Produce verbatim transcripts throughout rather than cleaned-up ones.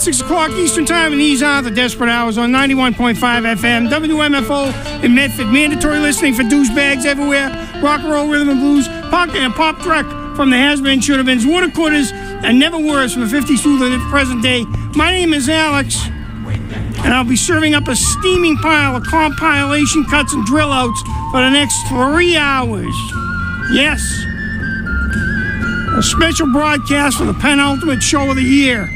six o'clock Eastern Time, and these are the Desperate Hours on ninety-one point five F M, W M F O in Medford. Mandatory listening for douchebags everywhere. Rock and roll, rhythm and blues, punk and pop track from the has-been, should-have-beens, water quarters, and never worse from the fifties through the present day. My name is Alex, and I'll be serving up a steaming pile of compilation cuts and drill outs for the next three hours. Yes, a special broadcast for the penultimate show of the year.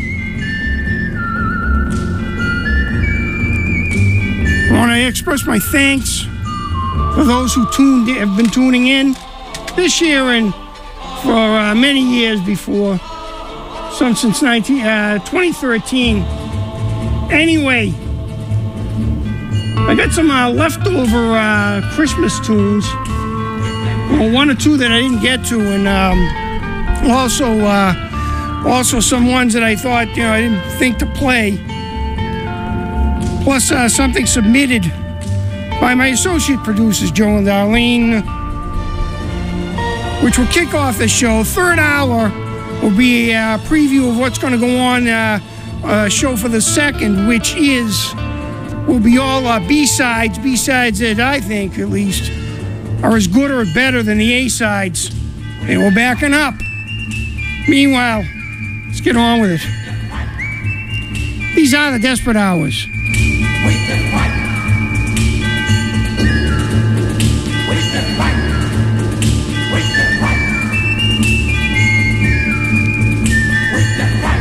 I want to express my thanks for those who tuned have been tuning in this year and for uh, many years before, some since nineteen, uh, twenty thirteen. Anyway, I got some uh, leftover uh, Christmas tunes. Well, one or two that I didn't get to, and um, also uh, also some ones that I thought, you know, I didn't think to play. Plus uh, something submitted by my associate producers, Joe and Darlene, which will kick off the show. Third hour will be a preview of what's going to go on. Uh, uh, show for the second, which is will be all uh, B-sides, B-sides that I think, at least, are as good or better than the A-sides. And we're backing up. Meanwhile, let's get on with it. These are the Desperate Hours. Wait and fight. Wait and fight. Wait and fight. Wait and fight.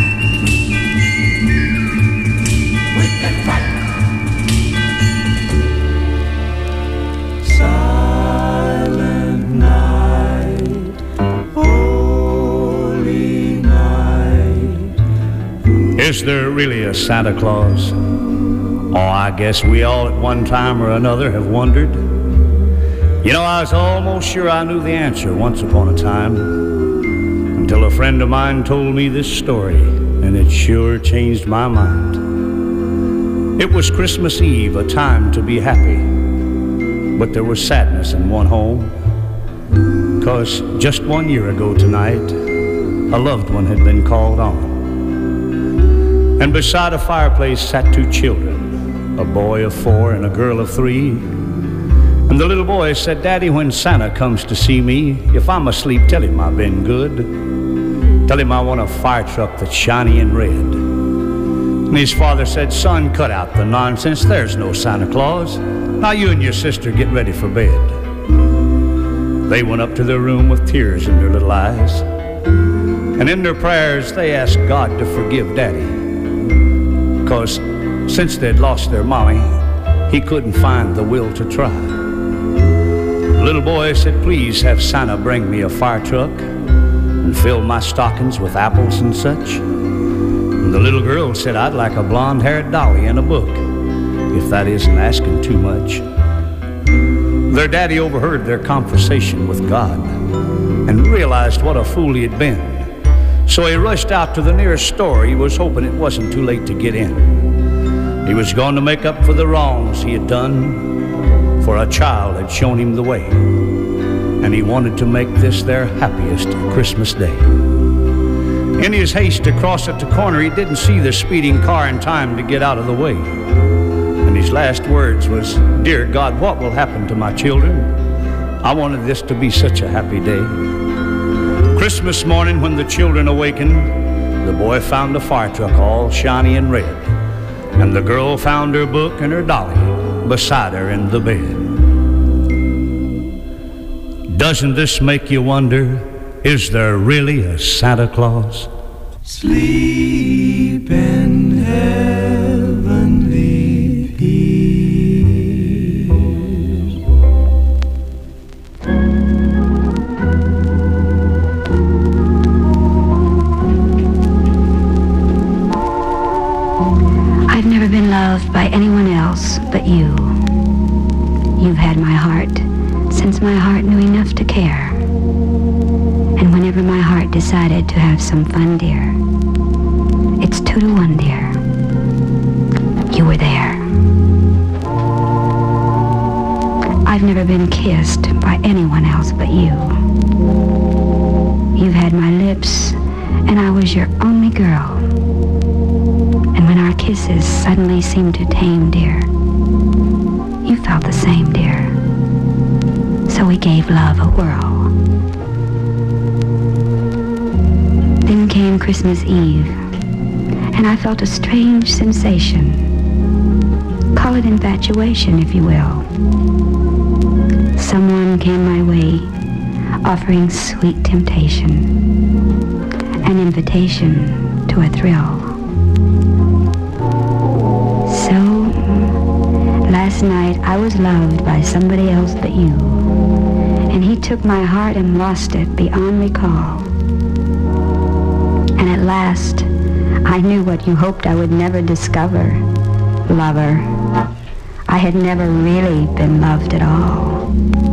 Wait and fight. Silent night, holy night. Is there really a Santa Claus? Oh, I guess we all at one time or another have wondered. You know, I was almost sure I knew the answer once upon a time, until a friend of mine told me this story, and it sure changed my mind. It was Christmas Eve, a time to be happy, but there was sadness in one home, 'cause just one year ago tonight, a loved one had been called on. And beside a fireplace sat two children, a boy of four and a girl of three. And the little boy said, "Daddy, when Santa comes to see me, if I'm asleep, tell him I've been good. Tell him I want a fire truck that's shiny and red." And his father said, "Son, cut out the nonsense. There's no Santa Claus. Now you and your sister get ready for bed." They went up to their room with tears in their little eyes. And in their prayers, they asked God to forgive Daddy, 'cause since they'd lost their mommy, he couldn't find the will to try. The little boy said, "Please have Santa bring me a fire truck and fill my stockings with apples and such." And the little girl said, "I'd like a blonde-haired dolly and a book, if that isn't asking too much." Their daddy overheard their conversation with God and realized what a fool he had been. So he rushed out to the nearest store. He was hoping it wasn't too late to get in. He was going to make up for the wrongs he had done, for a child had shown him the way, and he wanted to make this their happiest Christmas day. In his haste to cross at the corner, he didn't see the speeding car in time to get out of the way. And his last words was, "Dear God, what will happen to my children? I wanted this to be such a happy day." Christmas morning, when the children awakened, the boy found a fire truck all shiny and red, and the girl found her book and her dolly beside her in the bed. Doesn't this make you wonder, is there really a Santa Claus? Sleep in heavenly peace. I've never been loved by anyone else but you. You've had my heart since my heart knew enough to care. And whenever my heart decided to have some fun, dear, it's two to one, dear. You were there. I've never been kissed by anyone else but you. You've had my lips, and I was your only girl. kisses suddenly seemed to tame, dear. You felt the same, dear. So we gave love a whirl. Then came Christmas Eve, and I felt a strange sensation. Call it infatuation, if you will. Someone came my way, offering sweet temptation, an invitation to a thrill. So, last night I was loved by somebody else but you, and he took my heart and lost it beyond recall. And at last, I knew what you hoped I would never discover, lover. I had never really been loved at all.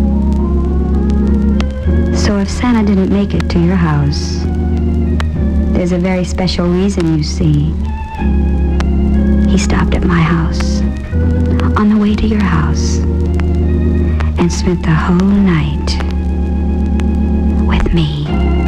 So if Santa didn't make it to your house, there's a very special reason, you see. He stopped at my house, on the way to your house, and spent the whole night with me.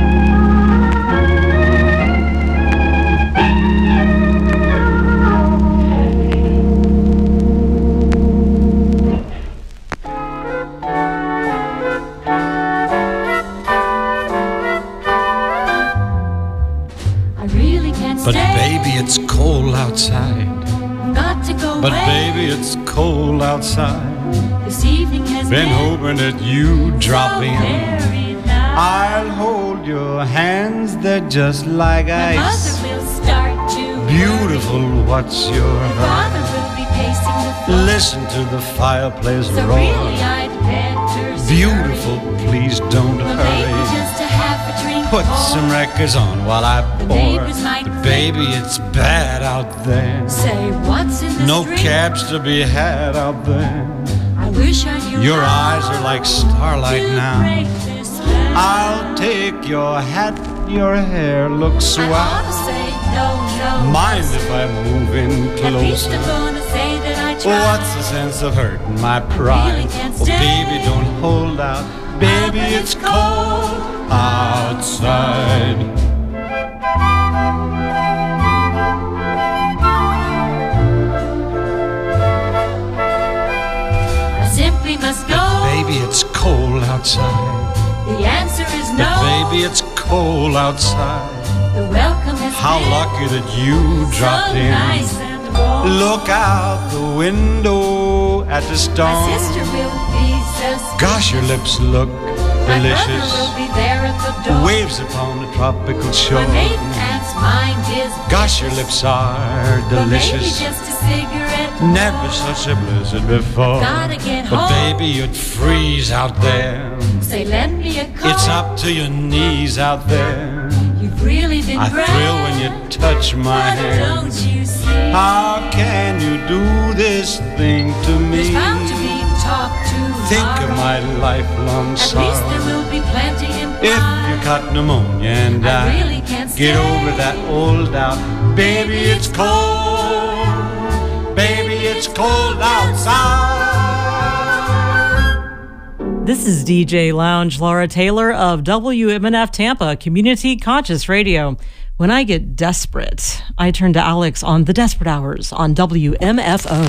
But baby, it's cold outside. Got to go But away. baby, it's cold outside. This evening has Been been hoping that you'd drop so in. very nice. I'll hold your hands, they're just like My ice. mother will start to Beautiful, what's your worry. Father hurry? will be pacing the floor. Listen to the fireplace So roar. really I'd better scurry. Beautiful, please don't Well, maybe hurry. just a half a drink Put more. some records on while I The pour. neighbors might But baby, it's bad out there. say, what's in this No drink? cabs to be had out there. I wish I knew Your how eyes are like starlight to now. break this spell. I'll take your hat, your hair looks I ought swell. to say no, no. Mind if I move in At least closer? I'm gonna say that I tried. What's the sense of hurting my pride? Really can't Oh, stay. baby, don't hold out. Baby, but it's it's cold outside. I simply must go. Baby, it's cold outside. The answer is But no. baby, it's cold outside. The welcome has How been lucky that you dropped so in. nice and warm. Look out the window at the My storm. sister will be so Gosh, your lips look My delicious. brother will be there at the door. Waves upon the tropical shore. My maiden aunt's mind is Gosh, your lips are But maybe delicious. just a cigarette Never more. such a blizzard before. Gotta get But home. baby, you'd freeze out there. Say, lend me a coat. It's up to your knees out there. You've really been I grand. thrill when you touch my But hand. don't you see? How can you do this thing to me? There's bound to be talk Think tomorrow. of my lifelong At least there sorrow. will be plenty If implied. you got pneumonia and I I really can't get stay. over that old doubt, baby, it's cold. Baby, it's cold outside. This is D J Lounge Laura Taylor of W M N F Tampa, Community Conscious Radio. When I get desperate, I turn to Alex on The Desperate Hours on W M F O.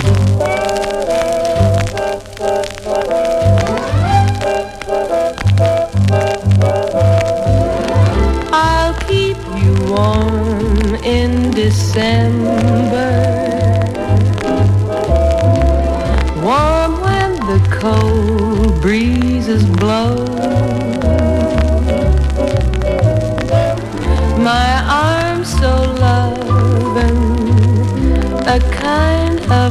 I'll keep you warm in December, warm when the cold breezes blow. My arms so loving, a kind of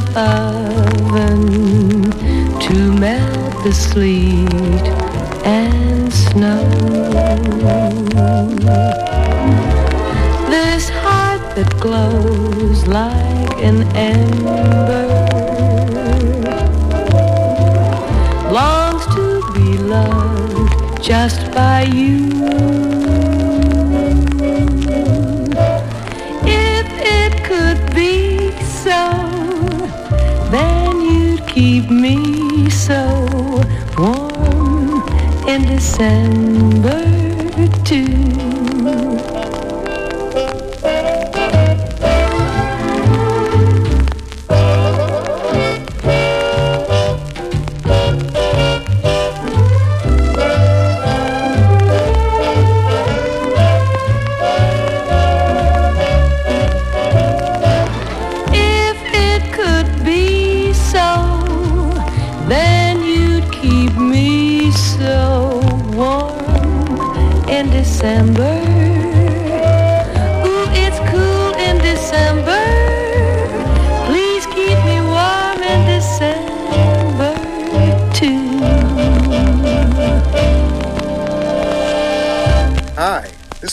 oven to melt the sleet and snow. This heart that glows like an ember longs to be loved just by you. If it could be so, then you'd keep me so warm in December too.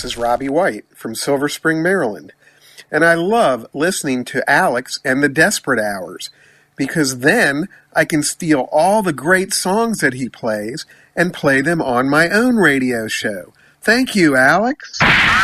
This is Robbie White from Silver Spring, Maryland. And I love listening to Alex and the Desperate Hours, because then I can steal all the great songs that he plays and play them on my own radio show. Thank you, Alex.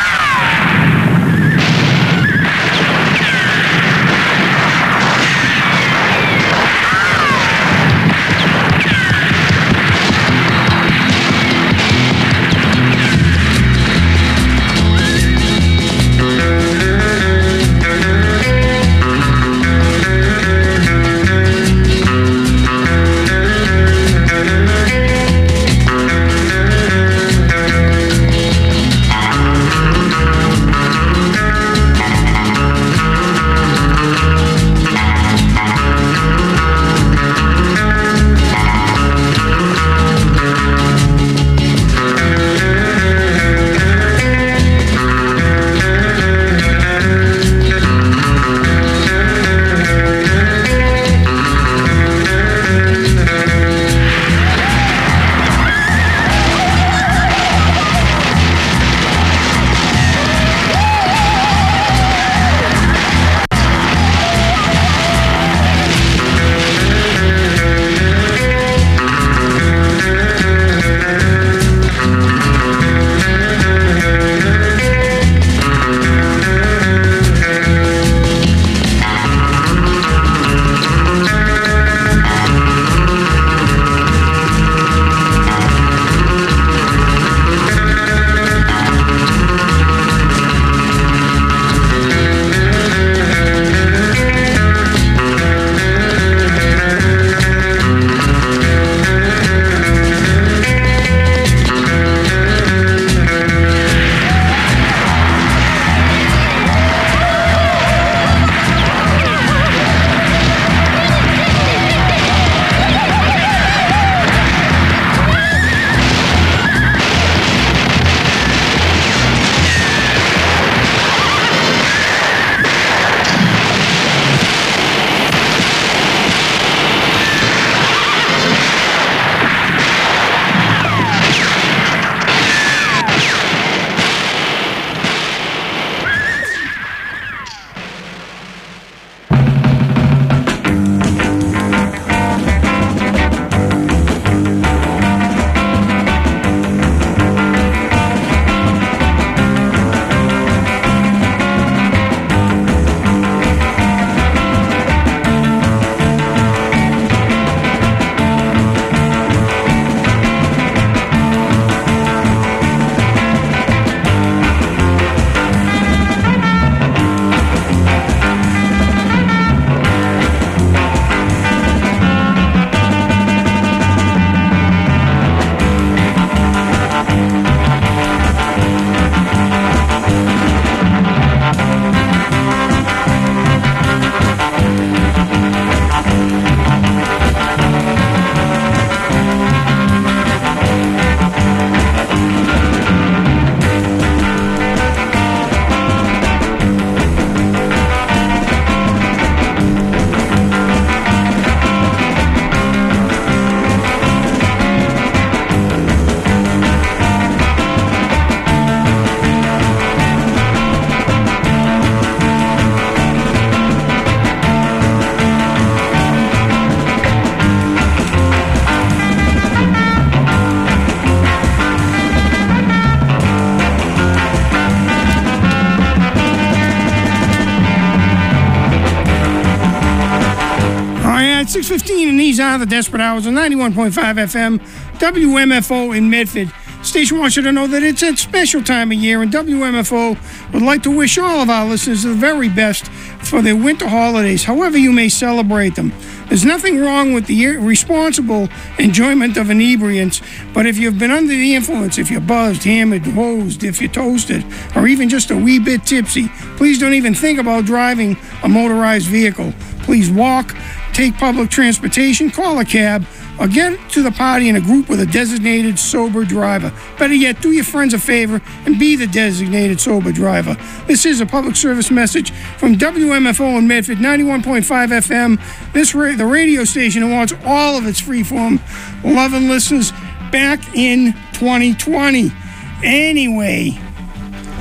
six fifteen, and these are the Desperate Hours on ninety-one point five F M, W M F O in Medford. Station wants you to know that it's a special time of year, and W M F O would like to wish all of our listeners the very best for their winter holidays, however you may celebrate them. There's nothing wrong with the responsible enjoyment of inebriants, but if you've been under the influence, if you're buzzed, hammered, hosed, if you're toasted, or even just a wee bit tipsy, please don't even think about driving a motorized vehicle. Please walk, take public transportation, call a cab, or get to the party in a group with a designated sober driver. Better yet, do your friends a favor and be the designated sober driver. This is a public service message from W M F O in Medford, ninety-one point five F M. This ra- the radio station that wants all of its freeform loving listeners back in twenty twenty. Anyway,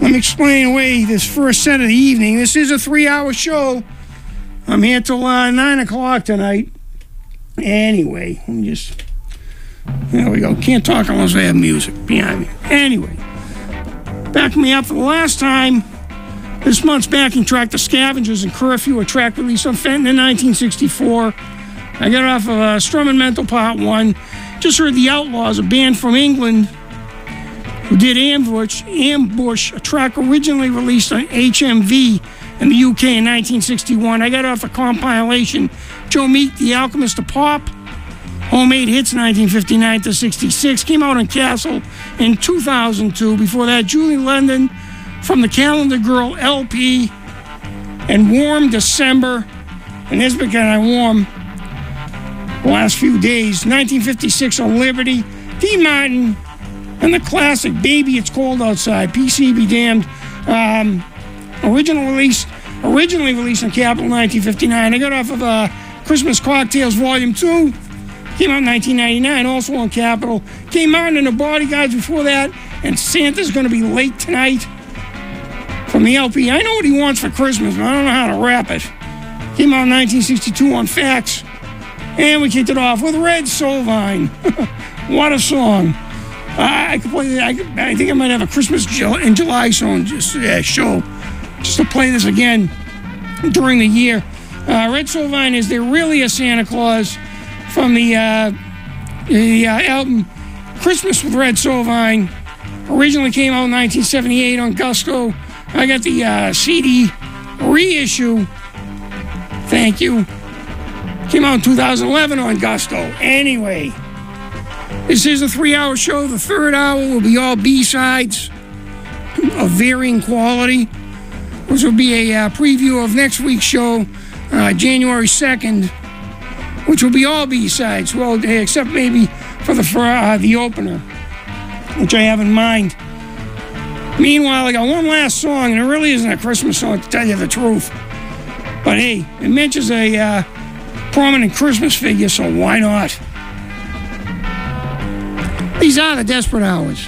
let me explain away this first set of the evening. This is a three-hour show. I'm here till uh, nine o'clock tonight. Anyway, let me just... There we go. Can't talk unless I have music behind me. Anyway, back me up for the last time. This month's backing track, The Scavengers and Curfew, a track released on Fenton in nineteen sixty-four. I got it off of uh, Strum and Mental Part one. Just heard The Outlaws, a band from England who did Ambush, Ambush, a track originally released on H M V in the U K in nineteen sixty-one. I got it off a compilation, Joe Meek, The Alchemist of Pop. Homemade Hits nineteen fifty-nine to sixty-six. Came out on Castle in two thousand two. Before that, Julie London from the Calendar Girl L P and Warm December. And it's been kind of warm the last few days. nineteen fifty-six on Liberty. D. Martin and the classic Baby It's Cold Outside. P C be damned. Um, original release, originally released on Capitol nineteen fifty-nine. I got off of uh, Christmas Cocktails Volume two. Came out in nineteen ninety-nine, also on Capitol. Came out in the Bodyguards before that, and Santa's Gonna Be Late Tonight from the L P. I know what he wants for Christmas, but I don't know how to rap it. Came out in nineteen sixty-two on Fax. And we kicked it off with Red Solvine. What a song. Uh, I could play. I, could, I think I might have a Christmas in July song just uh, show just to play this again during the year. Uh, Red Solvine is There Really a Santa Claus from the uh, the uh, album Christmas with Red Solvine. Originally came out in nineteen seventy-eight on Gusto. I got the uh, C D reissue. Thank you. Came out in two thousand eleven on Gusto. Anyway, this is a three-hour show. The third hour will be all B-sides of varying quality, which will be a uh, preview of next week's show, uh, January second, which will be all B-sides, well, except maybe for the for, uh, the opener, which I have in mind. Meanwhile, I got one last song, and it really isn't a Christmas song, to tell you the truth. But hey, it mentions a uh, prominent Christmas figure, so why not? These are the Desperate Hours.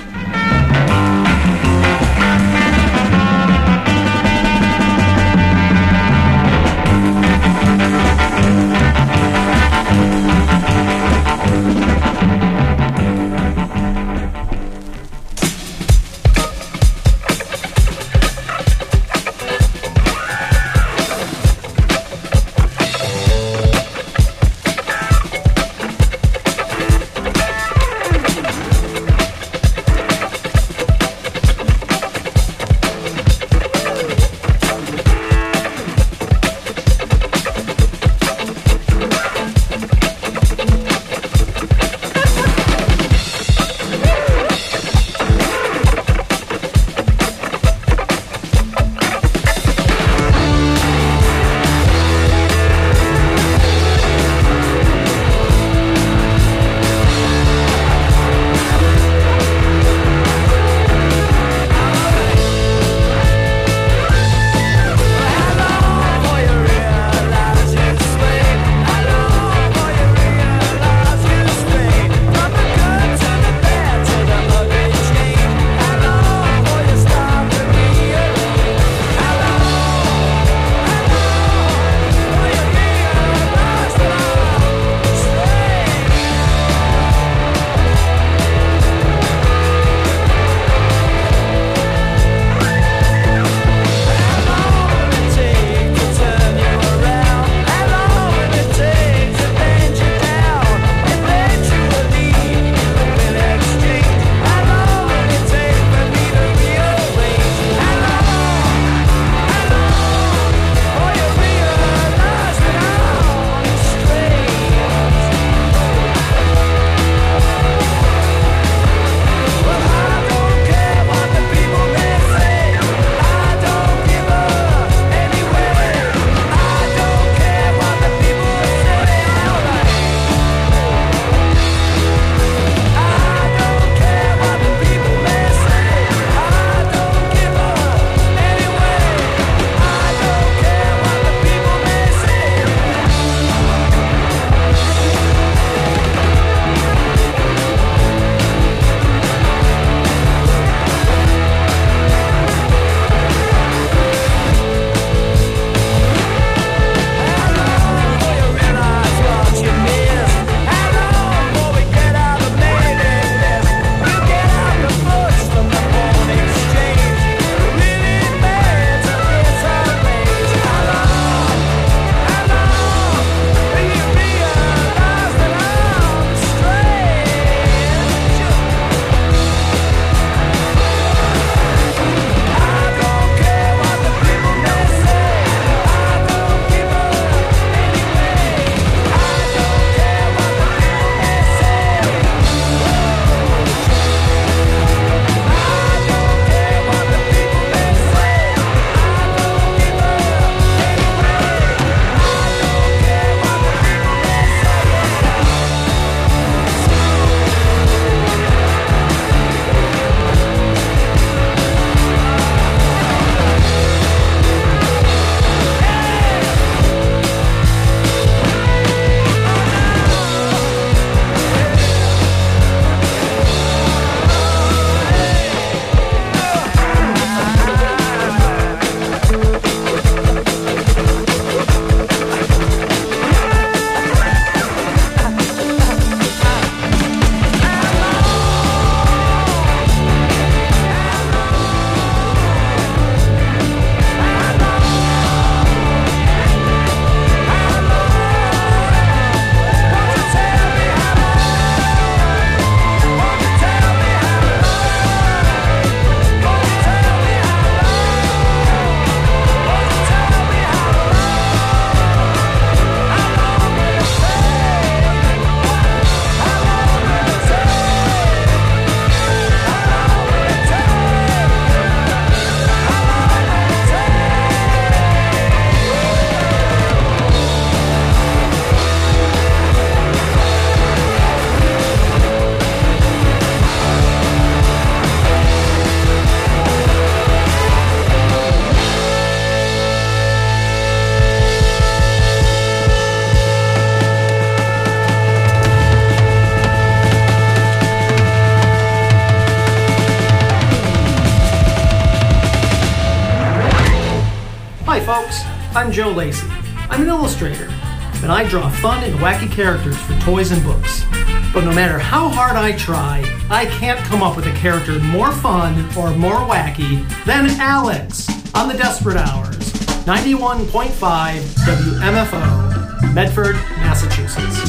Hi folks, I'm Joe Lacey. I'm an illustrator, and I draw fun and wacky characters for toys and books. But no matter how hard I try, I can't come up with a character more fun or more wacky than Alex on the Desperate Hours, ninety-one point five W M F O, Medford, Massachusetts.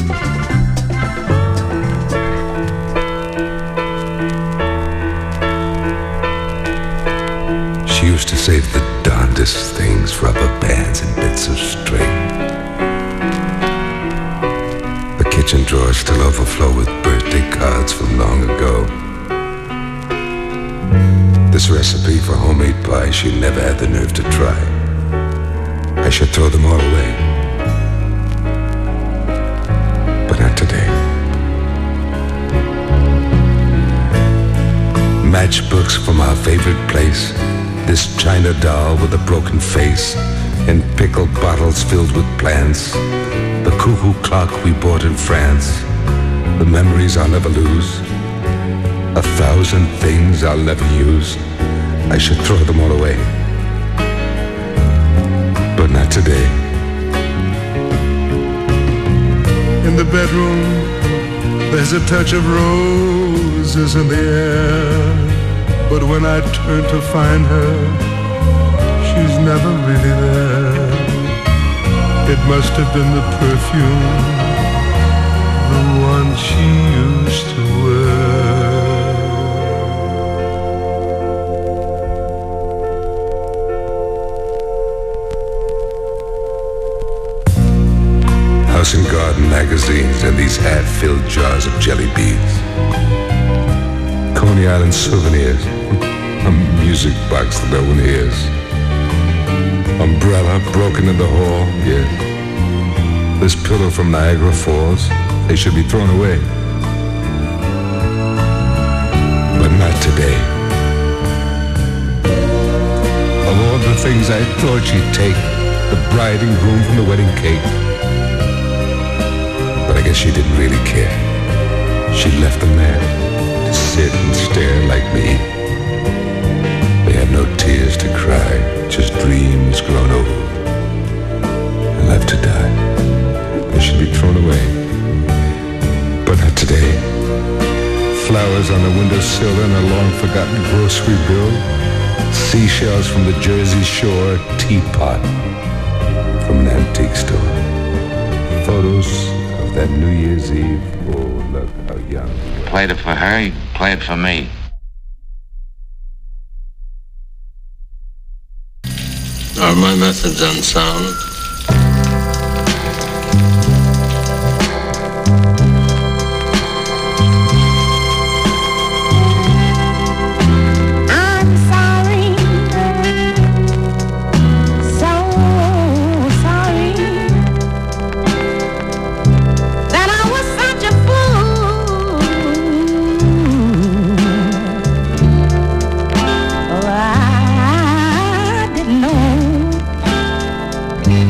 She used to save the darndest things, rubber bands and bits of string. The kitchen drawers still overflow with birthday cards from long ago. This recipe for homemade pie she never had the nerve to try. I should throw them all away, but not today. Matchbooks from our favorite place, this China doll with a broken face, and pickled bottles filled with plants, the cuckoo clock we bought in France, the memories I'll never lose, a thousand things I'll never use. I should throw them all away, but not today. In the bedroom, there's a touch of roses in the air, but when I turn to find her, she's never really there. It must have been the perfume, the one she used to wear. House and Garden magazines and these half-filled jars of jelly beans. Coney Island souvenirs, a music box that no one hears. Umbrella broken in the hall, yes. This pillow from Niagara Falls, they should be thrown away. But not today. Of all the things I thought she'd take, the bride and groom from the wedding cake. But I guess she didn't really care. She left them there to sit and stare like me. They had no tears to cry, just dreams grown old and left to die. They should be thrown away, but not today. Flowers on the windowsill and a long-forgotten grocery bill, seashells from the Jersey Shore, teapot from an antique store, photos of that New Year's Eve. Oh, look how young we were. Played it for her, you play it for me. Are my methods unsound? I'm sorry, so sorry that I was such a fool. Oh, I didn't know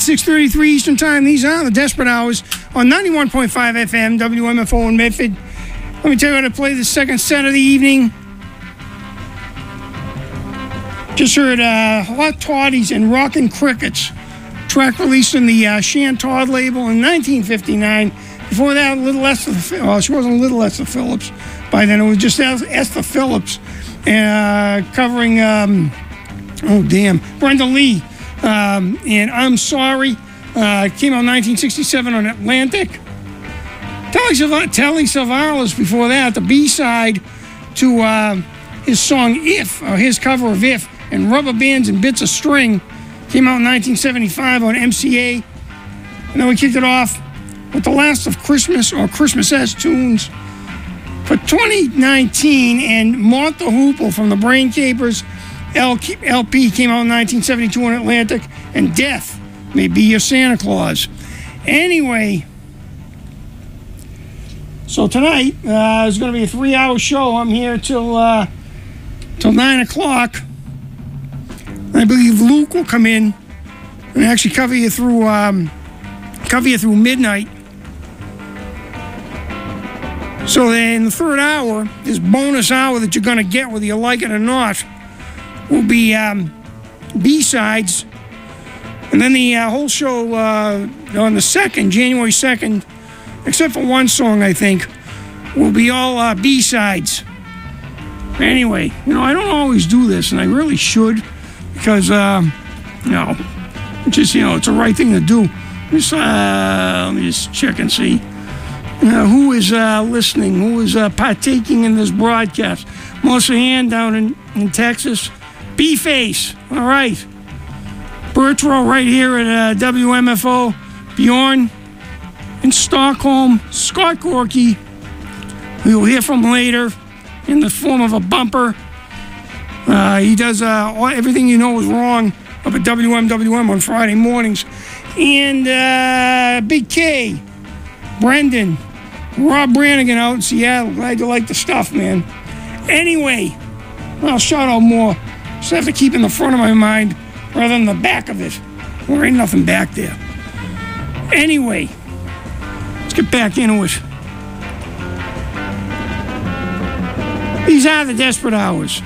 six thirty-three Eastern Time. These are the Desperate Hours on ninety-one point five F M, W M F O in Medford. Let me tell you how to play the second set of the evening. Just heard uh, Hot Toddies and Rockin' Crickets, track released on the uh, Shan Todd label in nineteen fifty-nine. Before that, Little Esther, well, she wasn't Little Esther Phillips by then, it was just Esther Phillips, uh, covering, um, oh damn, Brenda Lee, um, and I'm Sorry. Uh, came out in nineteen sixty-seven on Atlantic. Telly, Sav- Telly Savalas before that, the B-side to uh, his song If, or his cover of If, and Rubber Bands and Bits of String, came out in nineteen seventy-five on M C A. And then we kicked it off with the last of Christmas, or Christmas-esque tunes for twenty nineteen, and Martha Hoople from the Brain Capers L P came out in nineteen seventy-two on Atlantic, and Death May Be Your Santa Claus. Anyway, so tonight uh, is going to be a three-hour show. I'm here till uh, till nine o'clock. I believe Luke will come in and actually cover you through um, cover you through midnight. So then the third hour, this bonus hour that you're going to get whether you like it or not, will be um, B-sides. And then the uh, whole show uh, on the second, January second, except for one song, I think, will be all uh, B-sides. Anyway, you know, I don't always do this, and I really should, because, uh, you know, it's just, you know, it's the right thing to do. Just, uh, let me just check and see. Uh, who is uh, listening, who is uh, partaking in this broadcast. Melissa Hand down in, in Texas. B-Face, all right. Bertro right here at uh, W M F O. Bjorn in Stockholm. Scott Gorky, we will hear from later in the form of a bumper. Uh, he does uh, all, everything you know is wrong up at W M W M on Friday mornings. And uh, Big K, Brendan, Rob Brannigan out in Seattle. Glad you like the stuff, man. Anyway, I'll shout out more. Just have to keep in the front of my mind rather than the back of it. There ain't nothing back there. Anyway, let's get back into it. These are the Desperate Hours.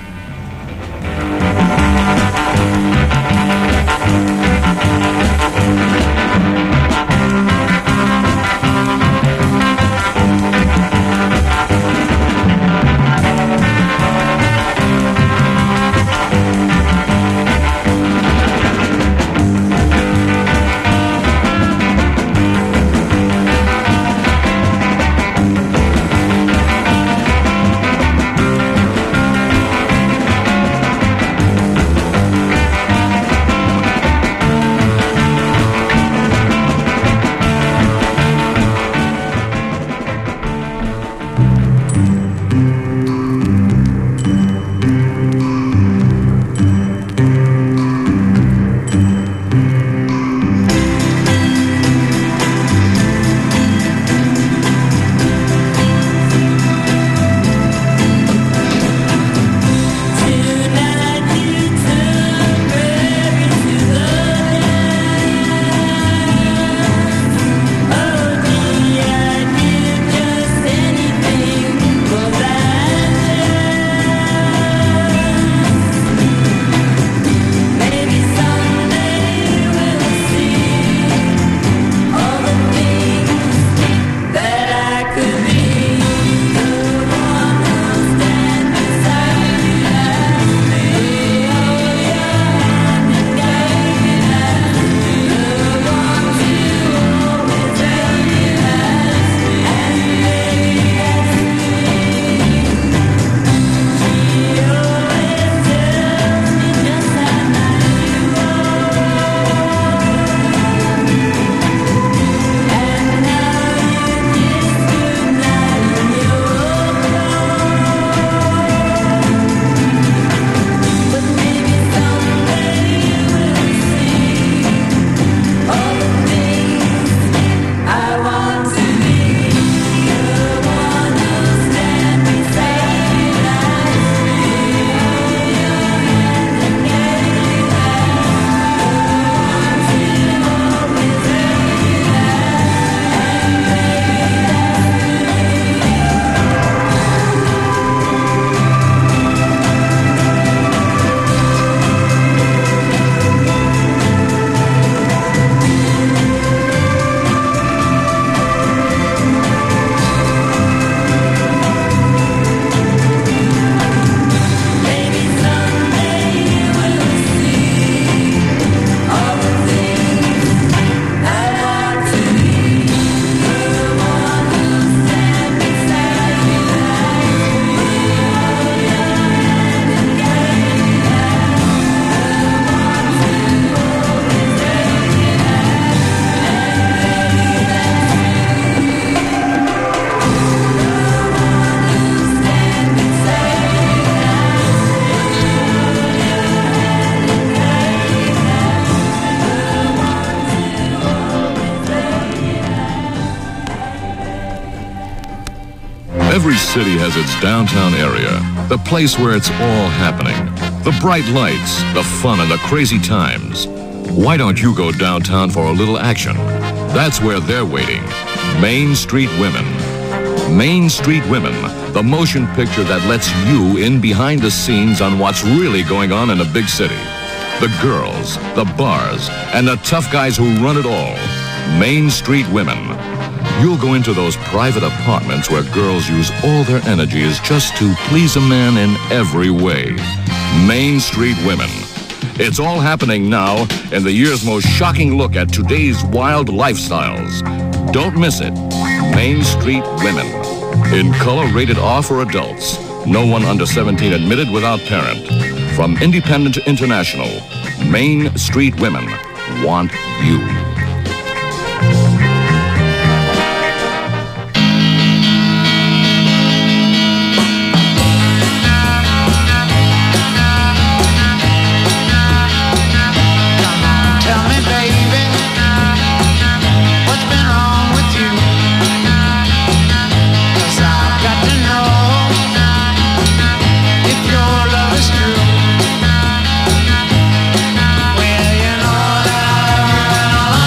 city has its downtown area, the place where it's all happening. The bright lights, the fun, and the crazy times. Why don't you go downtown for a little action? That's where they're waiting. Main Street Women. Main Street Women, the motion picture that lets you in behind the scenes on what's really going on in a big city. The girls, the bars, and the tough guys who run it all. Main Street Women. You'll go into those private apartments where girls use all their energies just to please a man in every way. Main Street Women. It's all happening now in the year's most shocking look at today's wild lifestyles. Don't miss it. Main Street Women. In color rated R for adults. No one under seventeen admitted without parent. From Independent International, Main Street Women want you. Tell me, baby, what's been wrong with you? 'Cause I've got to know if your love is true. Well, you know that I love you and all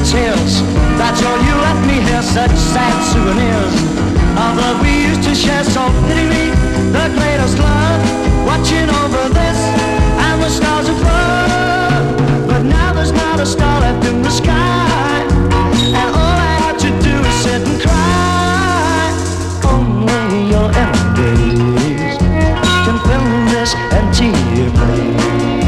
tears. That's all you left me here, such sad souvenirs of love we used to share. So pity me, the greatest love, watching over this and the stars above. But now there's not a star left in the sky, and all I have to do is sit and cry. Only your embrace can fill this empty place.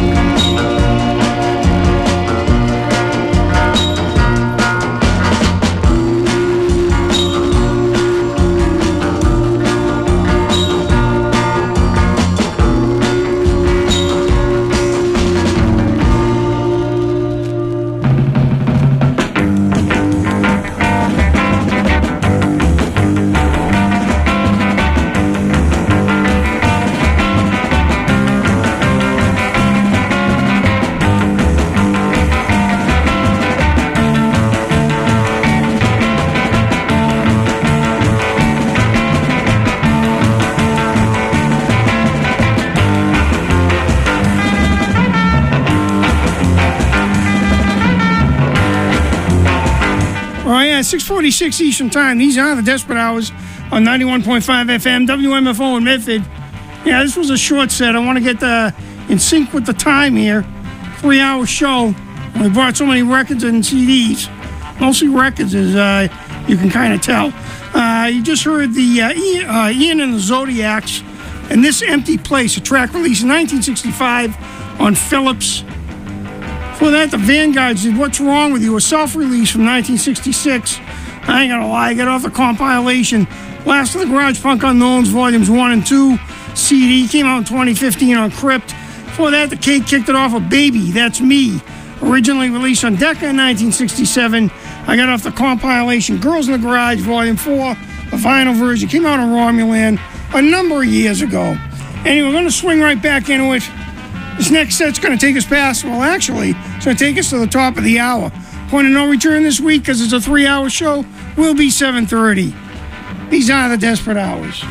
six forty-six Eastern Time. These are the Desperate Hours on ninety-one point five F M, W M F O in Medford. Yeah, this was a short set. I want to get the, in sync with the time here. Three-hour show. We brought so many records and C Ds. Mostly records, as uh, you can kind of tell. Uh, you just heard the uh, Ian, uh, Ian and the Zodiacs and This Empty Place, a track released in nineteen sixty-five on Philips. For that, the Vanguards did What's Wrong With You, a self-release from nineteen sixty-six. I ain't gonna lie, I got off the compilation Last of the Garage Punk Unknowns, Volumes one and two. C D came out in twenty fifteen on Crypt. Before that, the Cake kicked it off with Baby, That's Me, originally released on Decca in nineteen sixty-seven. I got off the compilation Girls in the Garage, Volume four, the vinyl version. Came out on Romulan a number of years ago. Anyway, we're going to swing right back into it. This next set's going to take us past, well, actually, it's going to take us to the top of the hour. Point of no return this week, because it's a three-hour show, will be seven thirty. These are the Desperate Hours.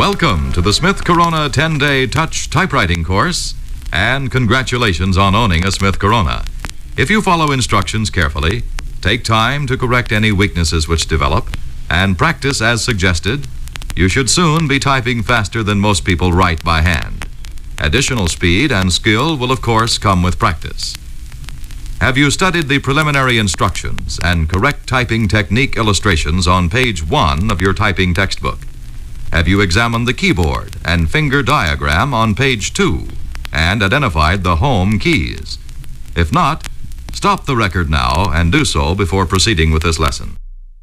Welcome to the Smith Corona ten-day touch typewriting course, and congratulations on owning a Smith Corona. If you follow instructions carefully, take time to correct any weaknesses which develop, and practice as suggested, you should soon be typing faster than most people write by hand. Additional speed and skill will, of course, come with practice. Have you studied the preliminary instructions and correct typing technique illustrations on page one of your typing textbook? Have you examined the keyboard and finger diagram on page two and identified the home keys? If not, stop the record now and do so before proceeding with this lesson.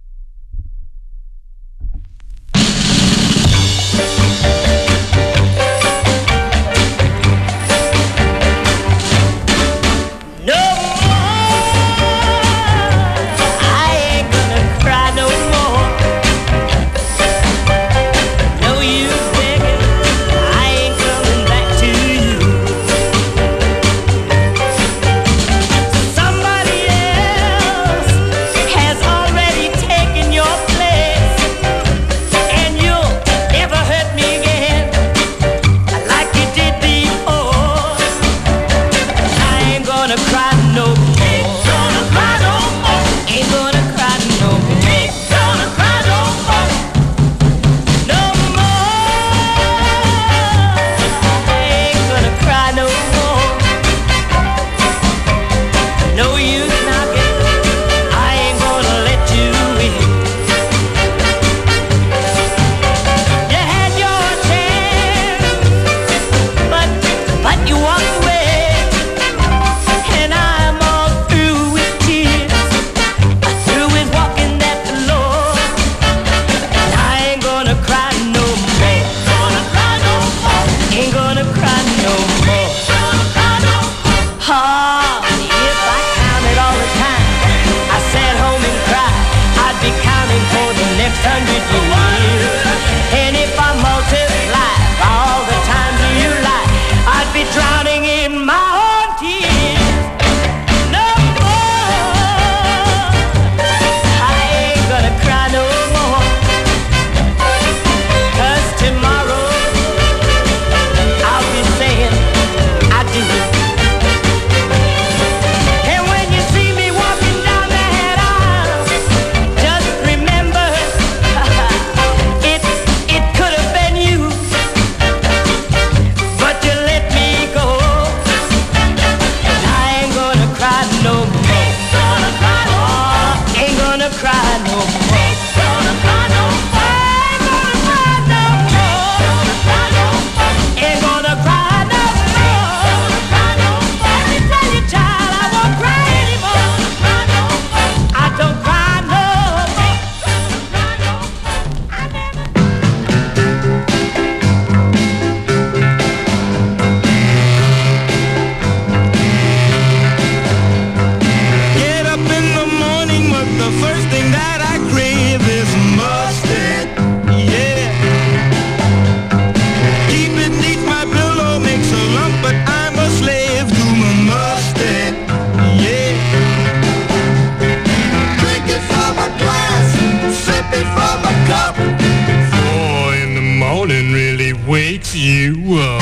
wakes you up.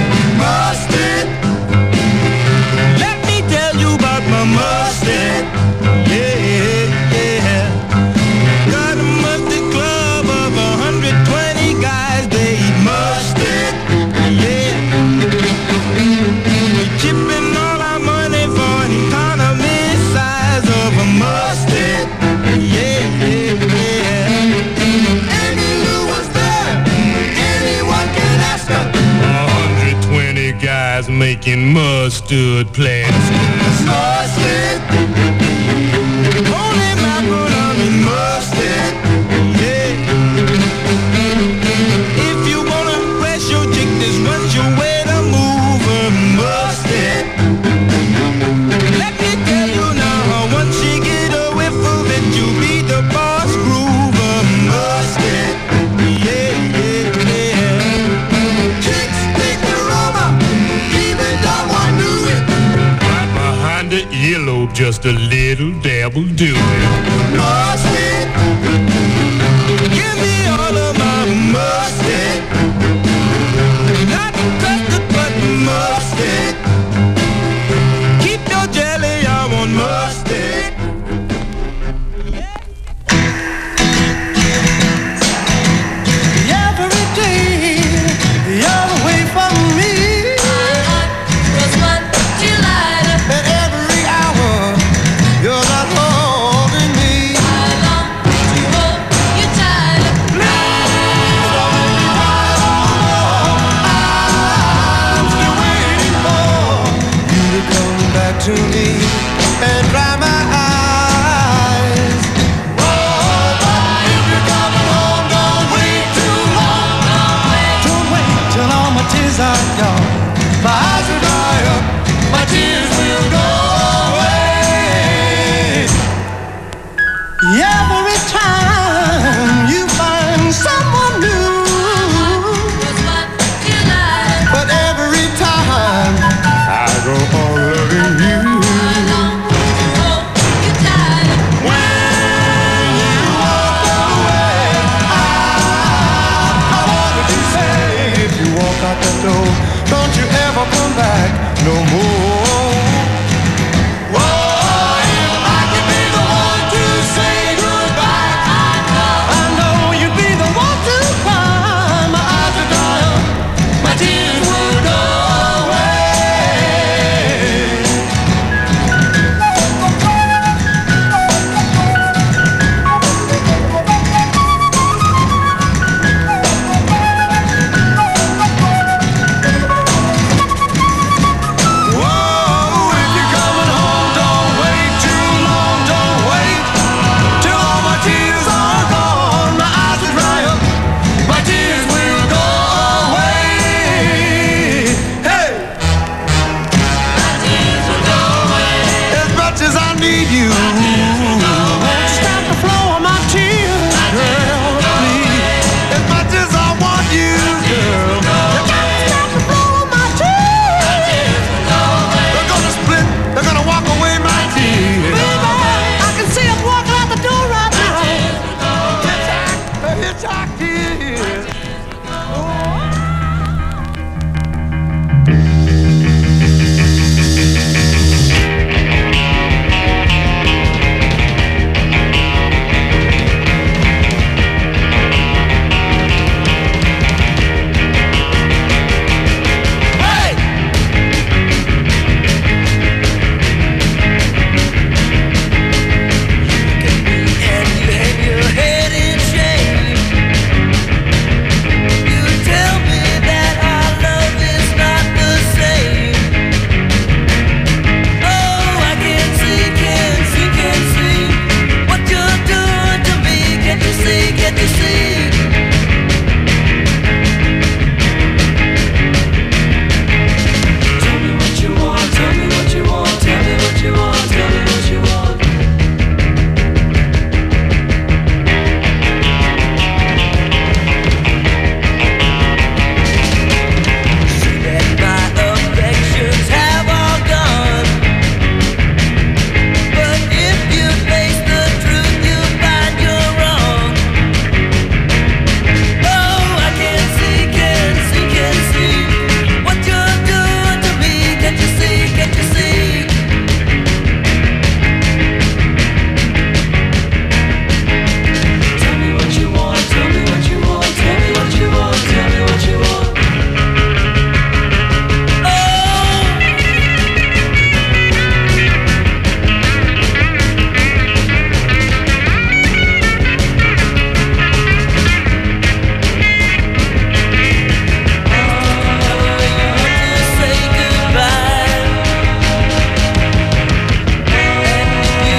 Mustard. Let me tell you about my mustard. Yeah, yeah. Got a mustard club of one hundred twenty guys. They eat mustard. Yeah. We're chipping all our money for an economy size of a mustard. Yeah, yeah, yeah. Guys making mustard plasters. Mustard. Holy macaroni mustard. Yeah. If you wanna press your chick, this one's your way to move her. Mustard. Let me tell you now, once you get a whiff of it, you'll be the boss groover. Mustard. Yeah, yeah, yeah. Chicks think the aroma. The earlobe, just a little dab will do it. Mustard.